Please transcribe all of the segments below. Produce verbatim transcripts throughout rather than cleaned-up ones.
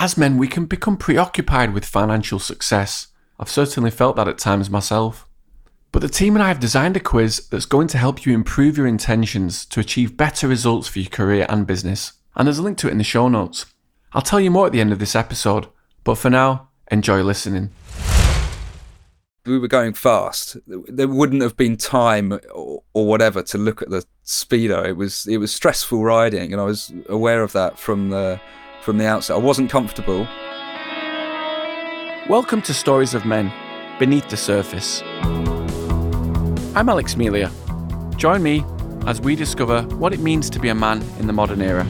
As men, we can become preoccupied with financial success. I've certainly felt that at times myself. But the team and I have designed a quiz that's going to help you improve your intentions to achieve better results for your career and business. And there's a link to it in the show notes. I'll tell you more at the end of this episode, but for now, enjoy listening. We were going fast. There wouldn't have been time or, or whatever to look at the speedo. It was it was stressful riding, and I was aware of that from the from the outset. I wasn't comfortable. Welcome to Stories of Men, Beneath the Surface. I'm Alex Melia. Join me as we discover what it means to be a man in the modern era.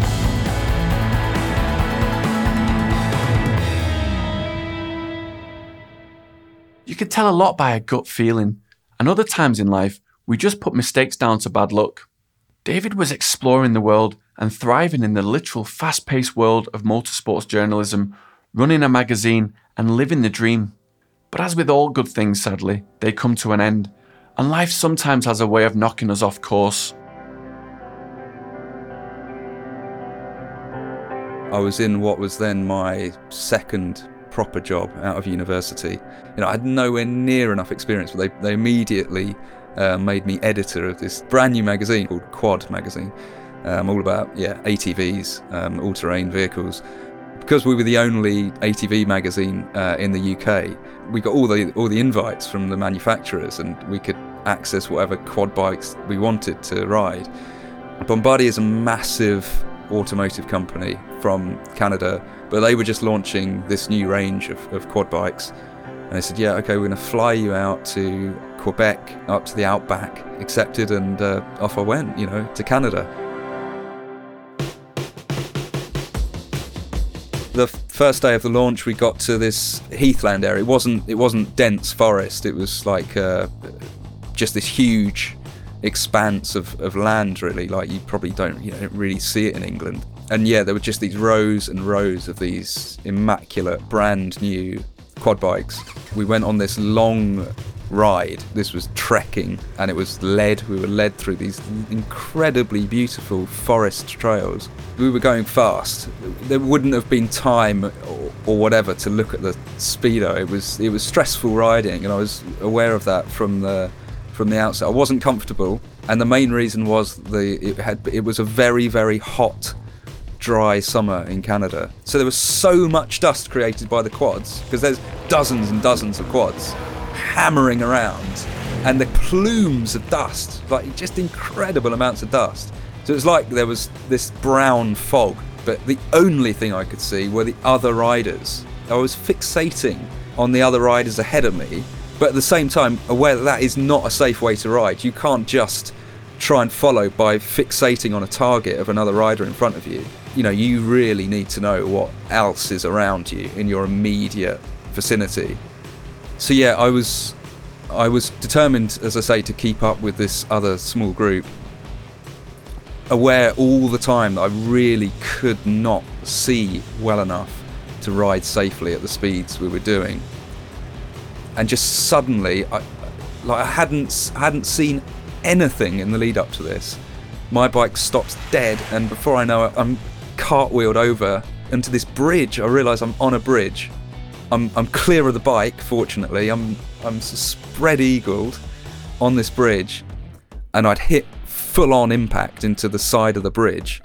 You can tell a lot by a gut feeling, and other times in life, we just put mistakes down to bad luck. David was exploring the world and thriving in the literal fast-paced world of motorsports journalism, running a magazine and living the dream. But as with all good things, sadly, they come to an end, and life sometimes has a way of knocking us off course. I was in what was then my second proper job out of university. You know, I had nowhere near enough experience, but they, they immediately uh, made me editor of this brand new magazine called Quad Magazine, um, all about yeah A T Vs, um, all-terrain vehicles. Because we were the only A T V magazine uh, in the U K, we got all the all the invites from the manufacturers, and we could access whatever quad bikes we wanted to ride. Bombardier is a massive automotive company from Canada, but they were just launching this new range of, of quad bikes. And they said, yeah, okay, we're going to fly you out to Quebec, up to the outback, accepted, and uh, off I went, you know, to Canada. The first day of the launch, we got to this heathland area. It wasn't, it wasn't dense forest. It was like uh, just this huge expanse of, of land, really. Like you probably don't, you know, don't really see it in England. And yeah, there were just these rows and rows of these immaculate, brand new quad bikes. We went on this long ride. This was trekking, and it was led. We were led through these incredibly beautiful forest trails. We were going fast. There wouldn't have been time or, or whatever to look at the speedo. It was it was stressful riding, and I was aware of that from the from the outset. I wasn't comfortable, and the main reason was the it had it was a very very hot, dry summer in Canada. So there was so much dust created by the quads, because there's dozens and dozens of quads hammering around, and the plumes of dust, like just incredible amounts of dust. So it was like there was this brown fog, but the only thing I could see were the other riders. I was fixating on the other riders ahead of me, but at the same time aware that that is not a safe way to ride. You can't just try and follow by fixating on a target of another rider in front of you. You know, you really need to know what else is around you in your immediate vicinity. So yeah, I was I was determined, as I say, to keep up with this other small group, aware all the time that I really could not see well enough to ride safely at the speeds we were doing. And just suddenly, I, like I hadn't hadn't seen anything in the lead up to this. My bike stops dead, and before I know it, I'm cartwheeled over into this bridge. I realise I'm on a bridge. I'm I'm clear of the bike, fortunately. I'm I'm spread-eagled on this bridge, and I'd hit full-on impact into the side of the bridge.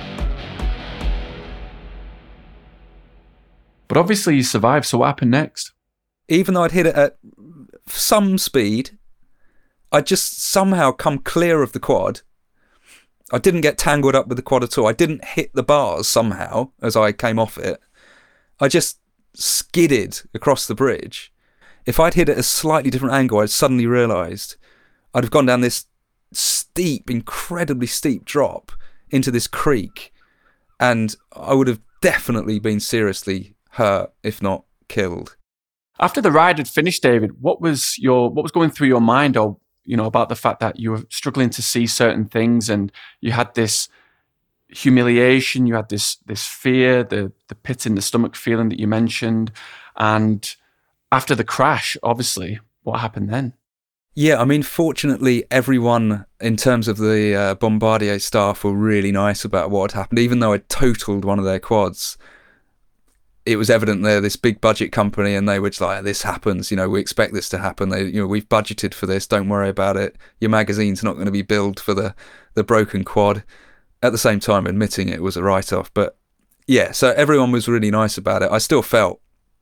But obviously you survived, so what happened next? Even though I'd hit it at some speed, I'd just somehow come clear of the quad. I didn't get tangled up with the quad at all. I didn't hit the bars somehow as I came off it. I just skidded across the bridge. If I'd hit it at a slightly different angle, I'd suddenly realised I'd have gone down this steep, incredibly steep drop into this creek, and I would have definitely been seriously hurt, if not killed. After the ride had finished, David, what was your what was going through your mind, or you know, about the fact that you were struggling to see certain things, and you had this humiliation, you had this this fear, the the pit in the stomach feeling that you mentioned, and after the crash, obviously, what happened then? Yeah, I mean, fortunately, everyone in terms of the uh, Bombardier staff were really nice about what had happened, even though I'd totaled one of their quads. it was evident they're this big budget company, and they were just like, this happens, you know, we expect this to happen. They, you know, we've budgeted for this. Don't worry about it. Your magazine's not going to be billed for the, the broken quad. At the same time, admitting it was a write-off. But yeah, so everyone was really nice about it. I still felt,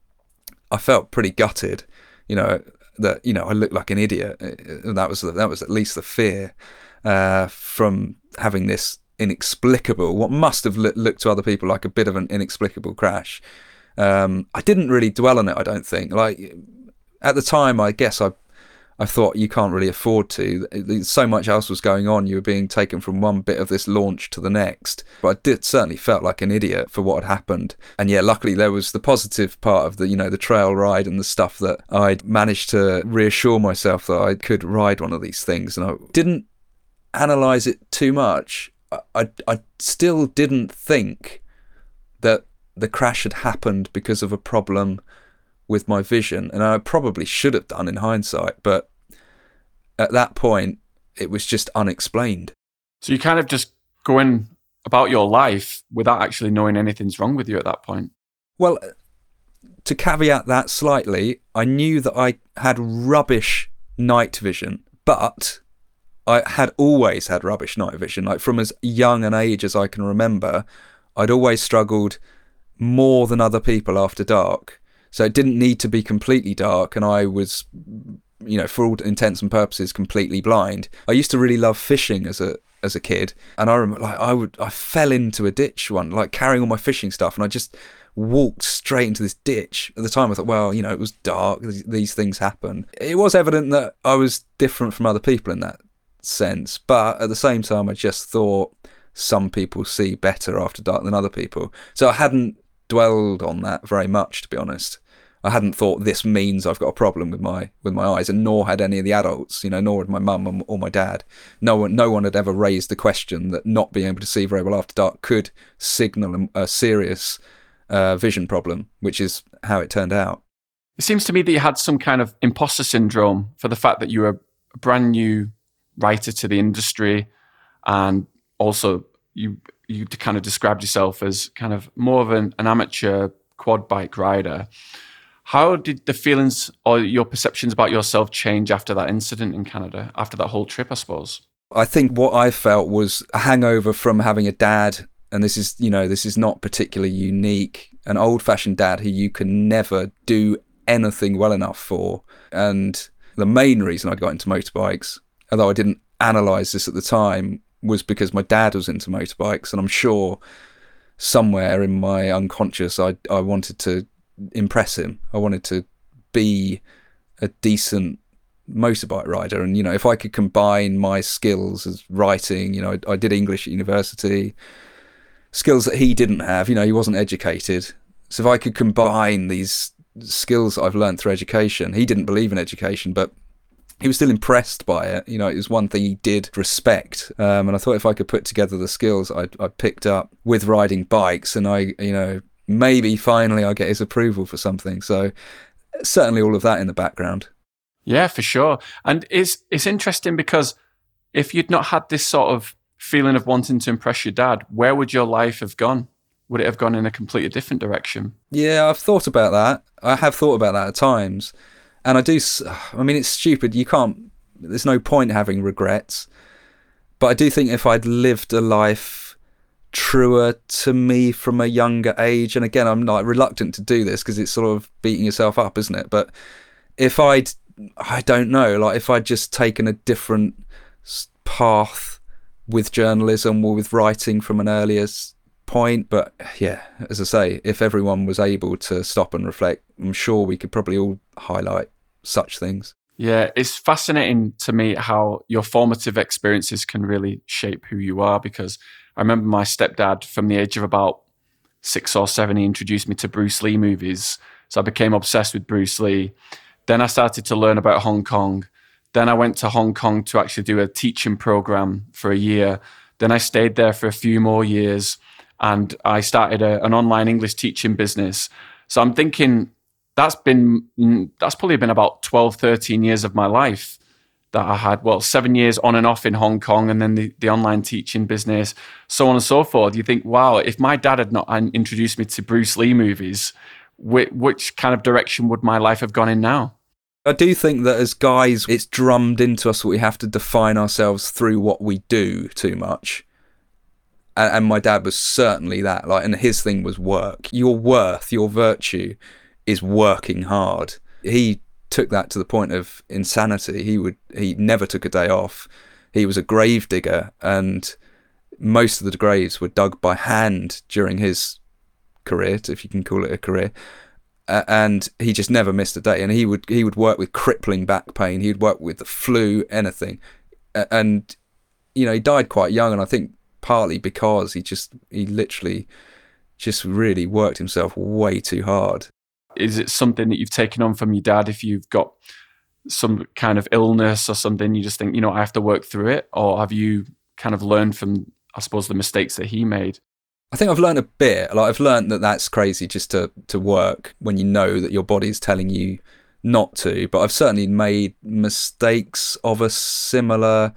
I felt pretty gutted, you know, that, you know, I looked like an idiot. And that was, that was at least the fear uh, from having this inexplicable, what must have looked to other people like a bit of an inexplicable crash. Um, I didn't really dwell on it, I don't think. Like, at the time, I guess I I thought you can't really afford to. So much else was going on. You were being taken from one bit of this launch to the next. But I did certainly felt like an idiot for what had happened. And yeah, luckily there was the positive part of the, you know, the trail ride and the stuff that I'd managed to reassure myself that I could ride one of these things. And I didn't analyse it too much. I, I still didn't think that the crash had happened because of a problem with my vision, and I probably should have done in hindsight, but at that point it was just unexplained. So you kind of just going about your life without actually knowing anything's wrong with you at that point? Well, to caveat that slightly, I knew that I had rubbish night vision, but I had always had rubbish night vision. Like, from as young an age as I can remember, I'd always struggled more than other people after dark. So it didn't need to be completely dark, and I was, you know, for all intents and purposes, completely blind. I used to really love fishing as a as a kid, and I remember, like, I would I fell into a ditch one, like carrying all my fishing stuff, and I just walked straight into this ditch. At the time, I thought, well, you know, it was dark. These things happen. It was evident that I was different from other people in that sense, but at the same time, I just thought some people see better after dark than other people. So I hadn't dwelled on that very much, to be honest. I hadn't thought this means I've got a problem with my with my eyes, and nor had any of the adults, you know, nor had my mum or my dad. No one, no one had ever raised the question that not being able to see very well after dark could signal a serious uh, vision problem, which is how it turned out. It seems to me that you had some kind of imposter syndrome for the fact that you were a brand new writer to the industry, and also you you kind of described yourself as kind of more of an, an amateur quad bike rider. How did the feelings or your perceptions about yourself change after that incident in Canada, after that whole trip, I suppose? I think what I felt was a hangover from having a dad, and this is, you know, this is not particularly unique, an old-fashioned dad who you can never do anything well enough for. And the main reason I got into motorbikes, although I didn't analyse this at the time, was because my dad was into motorbikes, and I'm sure somewhere in my unconscious I I wanted to impress him. I wanted to be a decent motorbike rider, and, you know, if I could combine my skills as writing, you know, I, I did English at university, skills that he didn't have, you know, he wasn't educated. So if I could combine these skills that I've learned through education, he didn't believe in education, but he was still impressed by it. You know, it was one thing he did respect. Um, and I thought if I could put together the skills I, I picked up with riding bikes, and I, you know, maybe finally I'll get his approval for something. So certainly all of that in the background. Yeah, for sure. And it's it's interesting because if you'd not had this sort of feeling of wanting to impress your dad, where would your life have gone? Would it have gone in a completely different direction? Yeah, I've thought about that. I have thought about that at times. And I do, I mean, it's stupid. You can't, there's no point having regrets. But I do think if I'd lived a life truer to me from a younger age, and again, I'm not reluctant to do this because it's sort of beating yourself up, isn't it? But if I'd, I don't know, like if I'd just taken a different path with journalism or with writing from an earlier point. But yeah, as I say, if everyone was able to stop and reflect, I'm sure we could probably all highlight such things. Yeah, it's fascinating to me how your formative experiences can really shape who you are, because I remember my stepdad from the age of about six or seven, he introduced me to Bruce Lee movies. So I became obsessed with Bruce Lee. Then I started to learn about Hong Kong. Then I went to Hong Kong to actually do a teaching program for a year. Then I stayed there for a few more years, and I started a, an online English teaching business. So I'm thinking that's been, that's probably been about twelve, thirteen years of my life that I had, well, seven years on and off in Hong Kong, and then the, the online teaching business, so on and so forth. You think, wow, if my dad had not introduced me to Bruce Lee movies, which, which kind of direction would my life have gone in now? I do think that as guys, it's drummed into us that we have to define ourselves through what we do too much. And, and my dad was certainly that. Like, and his thing was work. Your worth, your virtue is working hard. He took that to the point of insanity. He would he never took a day off. He was a grave digger, and most of the graves were dug by hand during his career, if you can call it a career. Uh, and he just never missed a day. And he would he would work with crippling back pain. He'd work with the flu, anything. Uh, and you know, he died quite young, and I think partly because he just he literally just really worked himself way too hard. Is it something that you've taken on from your dad? If you've got some kind of illness or something, you just think, you know, I have to work through it? Or have you kind of learned from, I suppose, the mistakes that he made? I think I've learned a bit. Like, I've learned that that's crazy just to, to work when you know that your body's telling you not to. But I've certainly made mistakes of a similar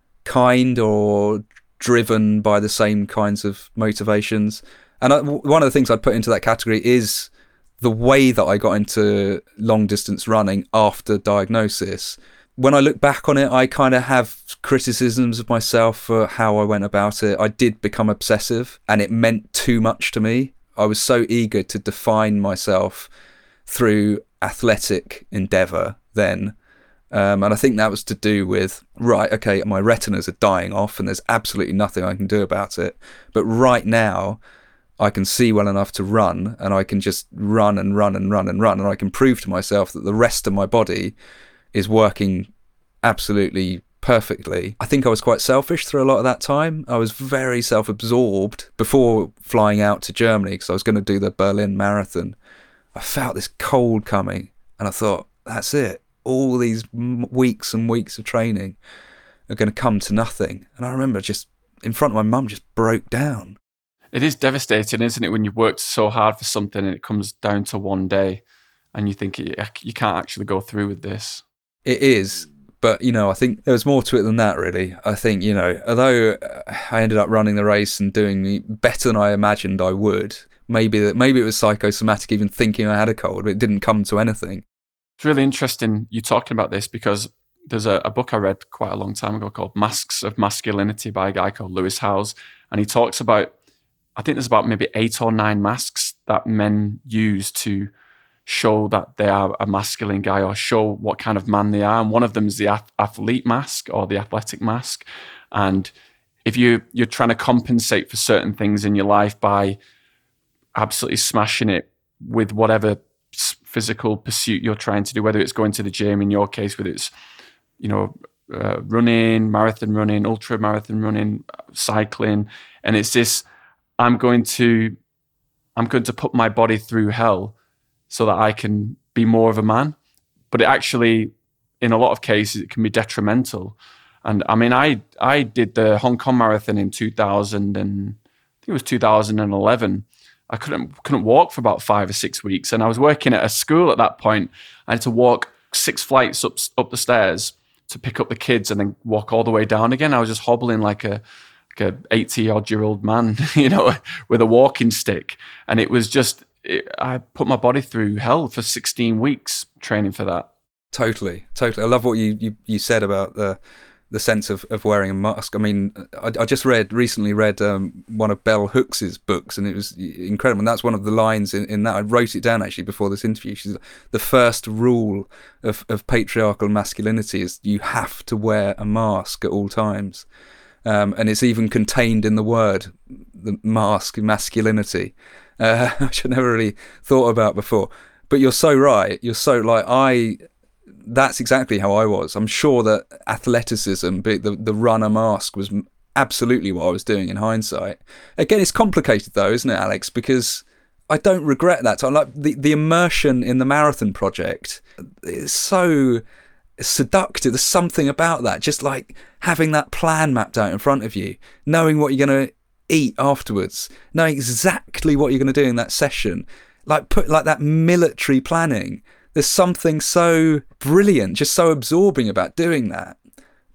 kind or driven by the same kinds of motivations. And I, one of the things I'd put into that category is the way that I got into long distance running after diagnosis. When I look back on it, I kind of have criticisms of myself for how I went about it. I did become obsessive, and it meant too much to me. I was so eager to define myself through athletic endeavour then. Um, and I think that was to do with, right, okay, my retinas are dying off and there's absolutely nothing I can do about it. But right now, I can see well enough to run, and I can just run and run and run and run, and I can prove to myself that the rest of my body is working absolutely perfectly. I think I was quite selfish through a lot of that time. I was very self-absorbed before flying out to Germany because I was going to do the Berlin Marathon. I felt this cold coming, and I thought, that's it. All these m- weeks and weeks of training are going to come to nothing. And I remember just in front of my mum, just broke down. It is devastating, isn't it, when you've worked so hard for something and it comes down to one day and you think you can't actually go through with this. It is, but, you know, I think there was more to it than that, really. I think, you know, although I ended up running the race and doing better than I imagined I would, maybe that maybe it was psychosomatic, even thinking I had a cold, but it didn't come to anything. It's really interesting you talking about this, because there's a, a book I read quite a long time ago called Masks of Masculinity by a guy called Lewis Howes, and he talks about, I think there's about maybe eight or nine masks that men use to show that they are a masculine guy or show what kind of man they are. And one of them is the ath- athlete mask or the athletic mask. And if you, you're trying to compensate for certain things in your life by absolutely smashing it with whatever physical pursuit you're trying to do, whether it's going to the gym, in your case, whether it's, you know, uh, running, marathon running, ultra marathon running, cycling. And it's this, I'm going to, I'm going to put my body through hell so that I can be more of a man. But it actually, in a lot of cases, it can be detrimental. And I mean, I I did the Hong Kong Marathon in two thousand, and I think it was two thousand eleven. I couldn't couldn't walk for about five or six weeks, and I was working at a school at that point. I had to walk six flights up up the stairs to pick up the kids, and then walk all the way down again. I was just hobbling like a like a eighty-odd-year-old man, you know, with a walking stick. And it was just, it, I put my body through hell for sixteen weeks training for that. Totally, totally. I love what you, you, you said about the the sense of, of wearing a mask. I mean, I, I just read, recently read um, one of Bell Hooks's books, and it was incredible. And that's one of the lines in, in that. I wrote it down actually before this interview. She's, the first rule of, of patriarchal masculinity is you have to wear a mask at all times. Um, and it's even contained in the word, the mask, masculinity, uh, which I never really thought about before. But you're so right. You're so like, I, that's exactly how I was. I'm sure that athleticism, the, the runner mask, was absolutely what I was doing in hindsight. Again, it's complicated though, isn't it, Alex? Because I don't regret that time. Like the, the immersion in the marathon project is so seductive. There's something about that, just like having that plan mapped out in front of you, knowing what you're going to eat afterwards, knowing exactly what you're going to do in that session, like put like that military planning. There's something so brilliant, just so absorbing about doing that.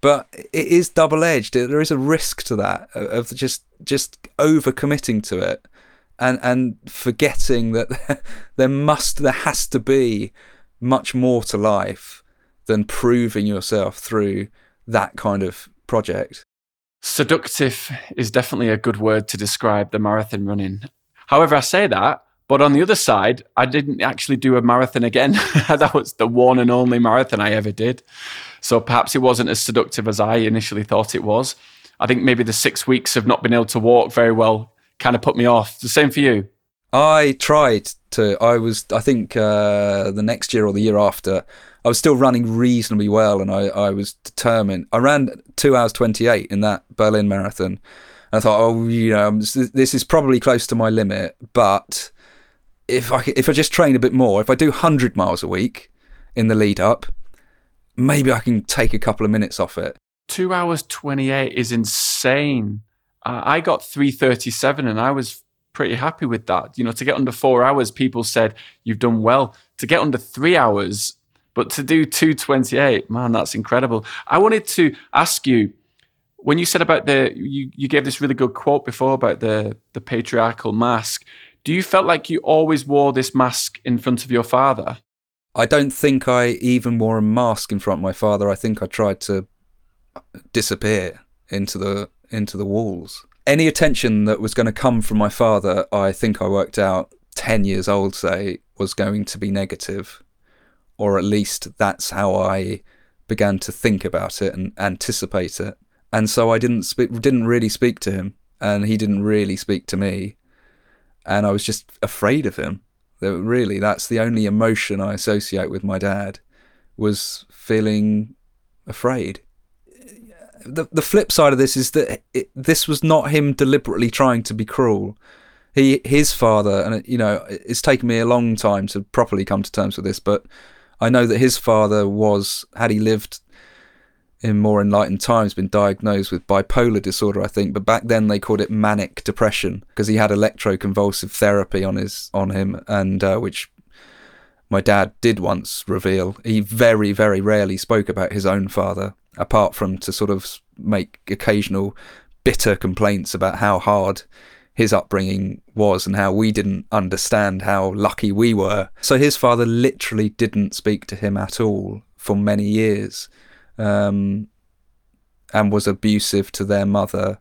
But it is double-edged. There is a risk to that, of just just over-committing to it and and forgetting that there must, there has to be much more to life than proving yourself through that kind of project. Seductive is definitely a good word to describe the marathon running. However, I say that, but on the other side, I didn't actually do a marathon again. That was the one and only marathon I ever did. So perhaps it wasn't as seductive as I initially thought it was. I think maybe the six weeks of not being able to walk very well kind of put me off. The same for you? I tried to. I was, I think uh, the next year or the year after, I was still running reasonably well, and I, I was determined. I ran two hours twenty-eight in that Berlin marathon. I thought, oh, you know, this is probably close to my limit, but if I if I just train a bit more, if I do one hundred miles a week in the lead up, maybe I can take a couple of minutes off it. Two hours twenty-eight is insane. Uh, I got three thirty-seven, and I was pretty happy with that. You know, to get under four hours, people said you've done well. To get under three hours, but to do two twenty-eight, man, that's incredible. I wanted to ask you, when you said about the, you, you gave this really good quote before about the, the patriarchal mask. Do you felt like you always wore this mask in front of your father? I don't think I even wore a mask in front of my father. I think I tried to disappear into the into the walls. Any attention that was going to come from my father, I think I worked out ten years old, say, was going to be negative. Or at least that's how I began to think about it and anticipate it. And so I didn't speak, didn't really speak to him, and he didn't really speak to me. And I was just afraid of him. That really, that's the only emotion I associate with my dad, was feeling afraid. The the flip side of this is that it, this was not him deliberately trying to be cruel. He his father, and you know, it's taken me a long time to properly come to terms with this, but I know that his father was, had he lived in more enlightened times, been diagnosed with bipolar disorder, I think, but back then they called it manic depression because he had electroconvulsive therapy on his on him, and uh, which my dad did once reveal. He very, very rarely spoke about his own father, apart from to sort of make occasional bitter complaints about how hard his upbringing was and how we didn't understand how lucky we were. So his father literally didn't speak to him at all for many years, um, and was abusive to their mother.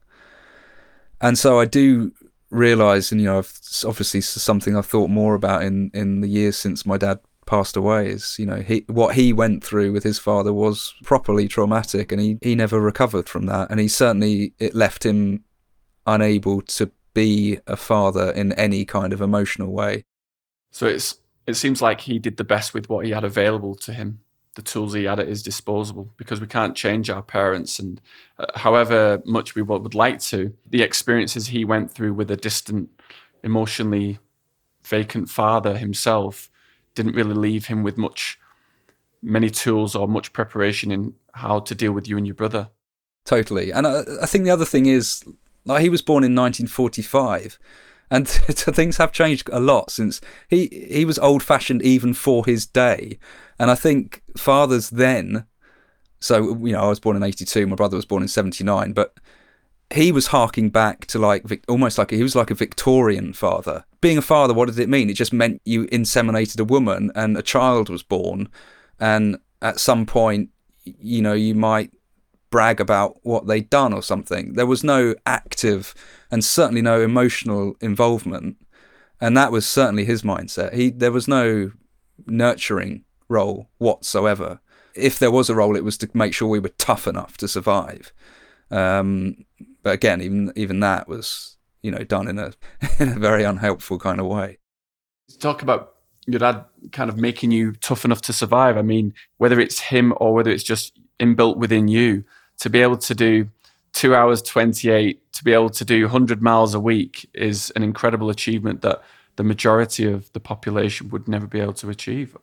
And so I do realise, and you know, I've, obviously something I've thought more about in, in the years since my dad passed away is, you know, he, what he went through with his father was properly traumatic, and he, he never recovered from that. And he certainly, it left him unable to be a father in any kind of emotional way. So it's it seems like he did the best with what he had available to him, the tools he had at his disposal, because we can't change our parents, and uh, however much we would like to, the experiences he went through with a distant, emotionally vacant father himself didn't really leave him with much, many tools or much preparation in how to deal with you and your brother. Totally. And I, I think the other thing is, like, he was born in nineteen forty-five, and things have changed a lot since. He he was old-fashioned even for his day, and I think fathers then, so, you know, I was born in eighty-two, my brother was born in seventy-nine, but he was harking back to like, almost like, he was like a Victorian father. Being a father, what did it mean? It just meant you inseminated a woman and a child was born, and at some point, you know, you might brag about what they'd done or something. There was no active and certainly no emotional involvement, and that was certainly his mindset. He there was no nurturing role whatsoever. If there was a role, it was to make sure we were tough enough to survive. Um, but again, even even that was, you know, done in a in a very unhelpful kind of way. Talk about your dad kind of making you tough enough to survive. I mean, whether it's him or whether it's just inbuilt within you, to be able to do two hours twenty-eight, to be able to do one hundred miles a week is an incredible achievement that the majority of the population would never be able to achieve.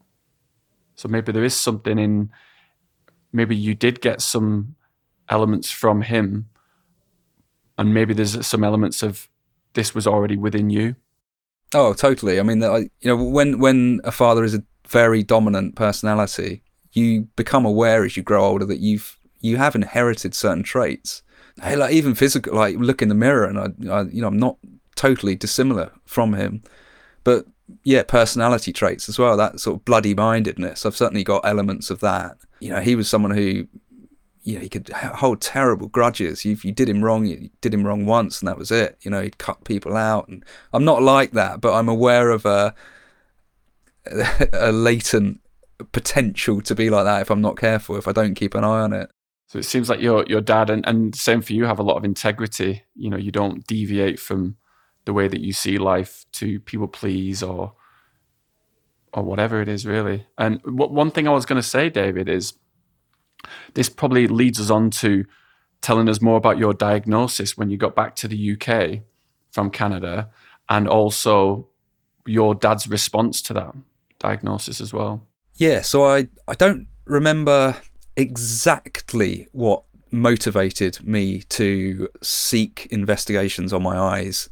So maybe there is something in, maybe you did get some elements from him, and maybe there's some elements of this was already within you. Oh, totally. I mean, you know, when when a father is a very dominant personality, you become aware as you grow older that you've you have inherited certain traits. Hey, like even physical, like look in the mirror and I, I, you know, I'm not totally dissimilar from him, but yeah, personality traits as well. That sort of bloody mindedness. I've certainly got elements of that. You know, he was someone who, you know, he could hold terrible grudges. If you did him wrong, you did him wrong once, and that was it. You know, he'd cut people out. And I'm not like that, but I'm aware of a a latent potential to be like that if I'm not careful, if I don't keep an eye on it. So it seems like your your dad, and, and same for you, have a lot of integrity. You know, you don't deviate from the way that you see life to people please or or whatever it is, really. And what, one thing I was going to say, David, is this probably leads us on to telling us more about your diagnosis when you got back to the U K from Canada, and also your dad's response to that diagnosis as well. Yeah, so I, I don't remember exactly what motivated me to seek investigations on my eyes.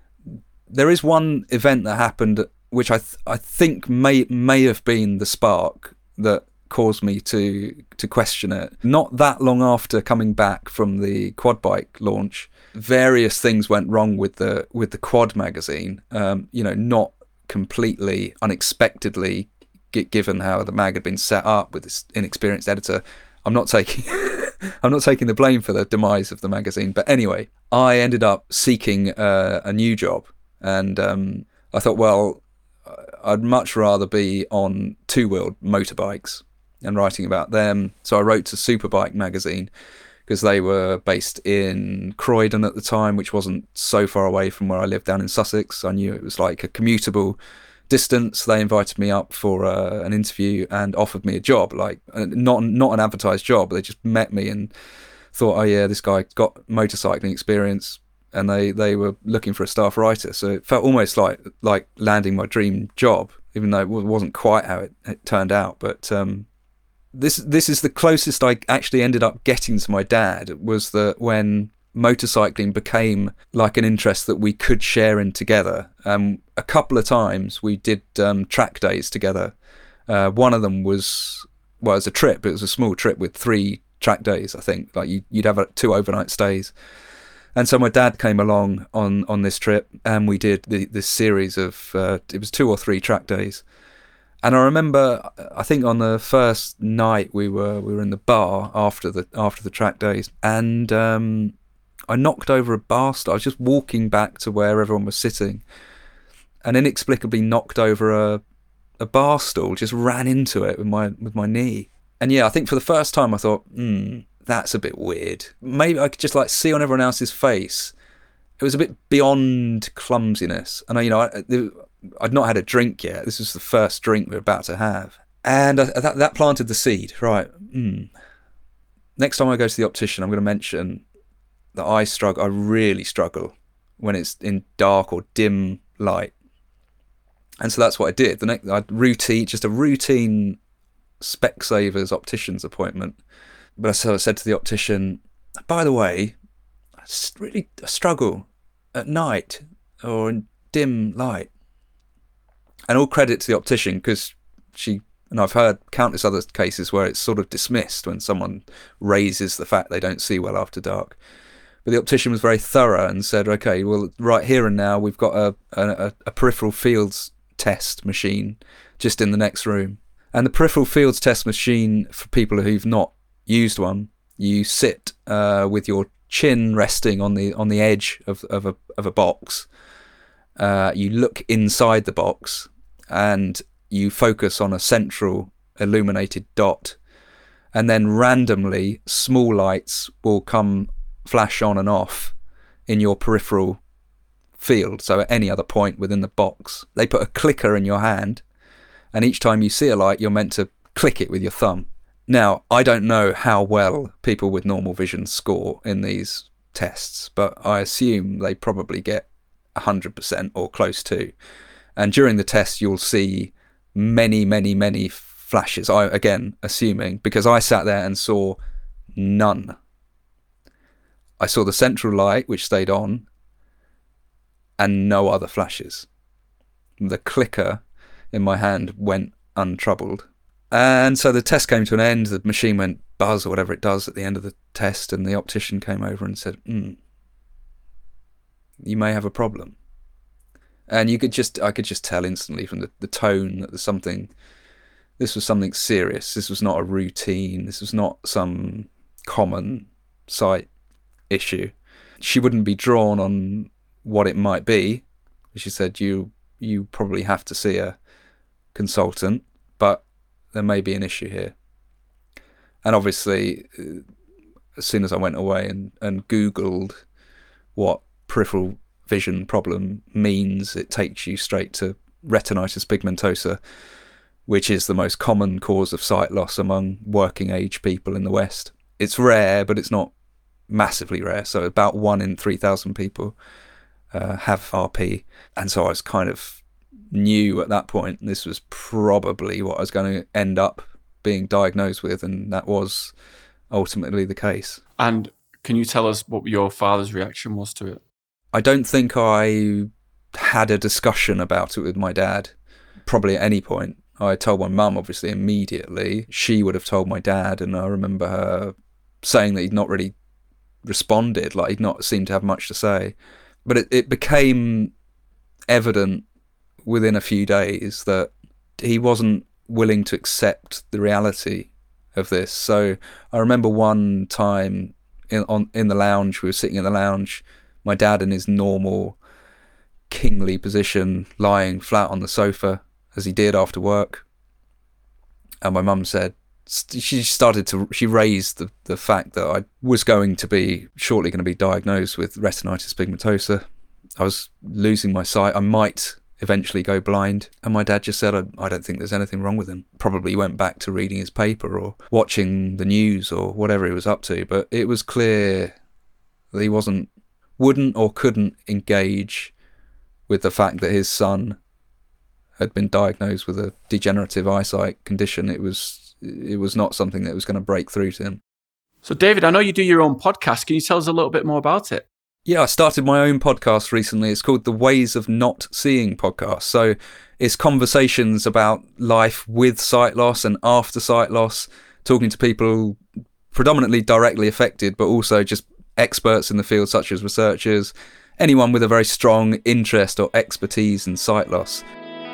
There is one event that happened which I th- I think may may have been the spark that caused me to to question it. Not that long after coming back from the quad bike launch, various things went wrong with the with the quad magazine. Um, you know, not completely unexpectedly, given how the mag had been set up with this inexperienced editor. I'm not taking I'm not taking the blame for the demise of the magazine, but anyway, I ended up seeking uh, a new job, and um, I thought, well, I'd much rather be on two-wheeled motorbikes and writing about them. So I wrote to Superbike magazine because they were based in Croydon at the time, which wasn't so far away from where I lived down in Sussex. I knew it was like a commutable distance. They invited me up for uh, an interview and offered me a job, like not not an advertised job. They just met me and thought, oh yeah, this guy got motorcycling experience, and they, they were looking for a staff writer. So it felt almost like like landing my dream job, even though it wasn't quite how it, it turned out. But um, this this is the closest I actually ended up getting to my dad, was that when motorcycling became like an interest that we could share in together. Um, a couple of times we did um, track days together. Uh, one of them was, well, it was a trip. It was a small trip with three track days, I think. Like you, you'd have a, two overnight stays. And so my dad came along on, on this trip, and we did the, this series of, uh, it was two or three track days. And I remember, I think on the first night we were we were in the bar after the after the track days, and um, I knocked over a bar stool. I was just walking back to where everyone was sitting, and inexplicably knocked over a a bar stool. Just ran into it with my with my knee. And yeah, I think for the first time I thought, hmm, that's a bit weird. Maybe I could just like see on everyone else's face. It was a bit beyond clumsiness, and I, you know, I, I'd not had a drink yet. This was the first drink we were about to have, and I, that that planted the seed. Right. Hmm. Next time I go to the optician, I'm going to mention that I struggle. I really struggle when it's in dark or dim light, and so that's what I did. The next, I routine, just a routine Specsavers optician's appointment. But so I said to the optician, by the way, I really struggle at night or in dim light. And all credit to the optician, because she, and I've heard countless other cases where it's sort of dismissed when someone raises the fact they don't see well after dark. But the optician was very thorough and said, okay, well, right here and now, we've got a, a, a peripheral fields test machine just in the next room. And the peripheral fields test machine, for people who've not used one, you sit uh, with your chin resting on the on the edge of, of a of a box. Uh, you look inside the box and you focus on a central illuminated dot, and then randomly small lights will come flash on and off in your peripheral field. So at any other point within the box, they put a clicker in your hand, and each time you see a light, you're meant to click it with your thumb. Now, I don't know how well people with normal vision score in these tests, but I assume they probably get one hundred percent or close to. And during the test, you'll see many, many, many flashes. I, again, assuming, because I sat there and saw none. I saw the central light, which stayed on, and no other flashes. The clicker in my hand went untroubled. And so the test came to an end, the machine went buzz or whatever it does at the end of the test, and the optician came over and said, mm, you may have a problem. And you could just, I could just tell instantly from the, the tone that there's something, this was something serious. This was not a routine. This was not some common sight issue. She wouldn't be drawn on what it might be. She said, you, you probably have to see a consultant, but there may be an issue here. And obviously, as soon as I went away and, and Googled what peripheral vision problem means, it takes you straight to retinitis pigmentosa, which is the most common cause of sight loss among working age people in the West. It's rare, but it's not massively rare. So about one in three thousand people uh, have R P. And so I was kind of knew at that point this was probably what I was going to end up being diagnosed with, and that was ultimately the case. And can you tell us what your father's reaction was to it? I don't think I had a discussion about it with my dad, probably at any point. I told my mum, obviously, immediately. She would have told my dad, and I remember her saying that he'd not really responded, like he'd not seemed to have much to say. But it, it became evident within a few days that he wasn't willing to accept the reality of this. So I remember one time in on in the lounge, we were sitting in the lounge, my dad in his normal kingly position, lying flat on the sofa, as he did after work. And my mum said, she started to, she raised the, the fact that I was going to be, shortly going to be diagnosed with retinitis pigmentosa. I was losing my sight. I might eventually go blind. And my dad just said, I, I don't think there's anything wrong with him. Probably went back to reading his paper or watching the news or whatever he was up to. But it was clear that he wasn't, wouldn't or couldn't engage with the fact that his son had been diagnosed with a degenerative eyesight condition. It was, it was not something that was going to break through to him. So David, I know you do your own podcast. Can you tell us a little bit more about it? Yeah, I started my own podcast recently. It's called the Ways of Not Seeing podcast. So it's conversations about life with sight loss and after sight loss, talking to people predominantly directly affected, but also just experts in the field, such as researchers, anyone with a very strong interest or expertise in sight loss.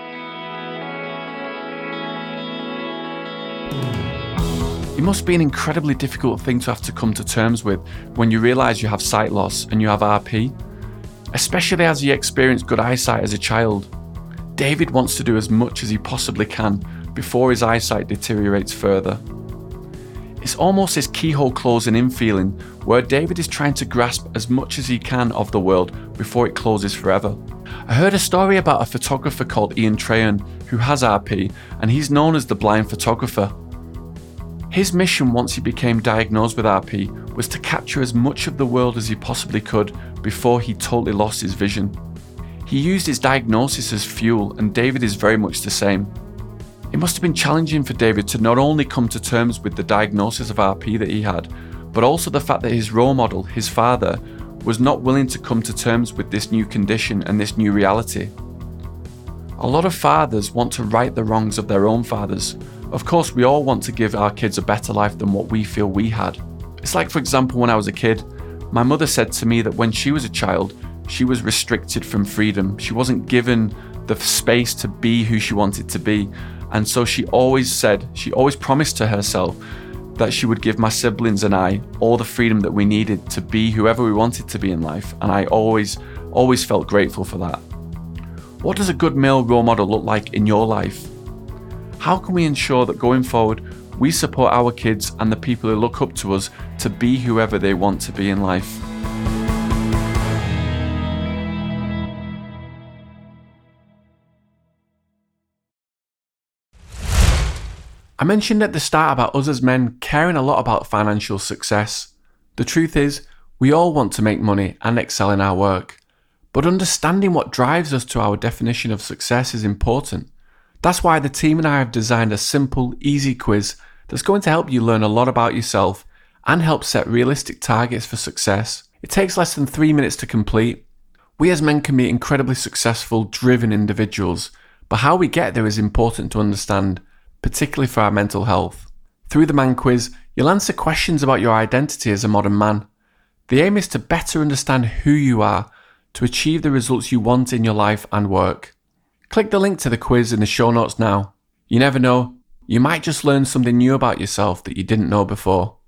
It must be an incredibly difficult thing to have to come to terms with when you realise you have sight loss and you have R P, especially as you experience good eyesight as a child. David wants to do as much as he possibly can before his eyesight deteriorates further. It's almost this keyhole closing in feeling where David is trying to grasp as much as he can of the world before it closes forever. I heard a story about a photographer called Ian Trahan who has R P, and he's known as the blind photographer. His mission once he became diagnosed with R P was to capture as much of the world as he possibly could before he totally lost his vision. He used his diagnosis as fuel, and David is very much the same. It must have been challenging for David to not only come to terms with the diagnosis of R P that he had, but also the fact that his role model, his father, was not willing to come to terms with this new condition and this new reality. A lot of fathers want to right the wrongs of their own fathers. Of course, we all want to give our kids a better life than what we feel we had. It's like, for example, when I was a kid, my mother said to me that when she was a child, she was restricted from freedom. She wasn't given the space to be who she wanted to be. And so she always said, she always promised to herself that she would give my siblings and I all the freedom that we needed to be whoever we wanted to be in life. And I always, always felt grateful for that. What does a good male role model look like in your life? How can we ensure that going forward, we support our kids and the people who look up to us to be whoever they want to be in life? I mentioned at the start about us as men caring a lot about financial success. The truth is, we all want to make money and excel in our work. But understanding what drives us to our definition of success is important. That's why the team and I have designed a simple, easy quiz that's going to help you learn a lot about yourself and help set realistic targets for success. It takes less than three minutes to complete. We as men can be incredibly successful, driven individuals, but how we get there is important to understand, particularly for our mental health. Through the Man Quiz, you'll answer questions about your identity as a modern man. The aim is to better understand who you are, to achieve the results you want in your life and work. Click the link to the quiz in the show notes now. You never know, you might just learn something new about yourself that you didn't know before.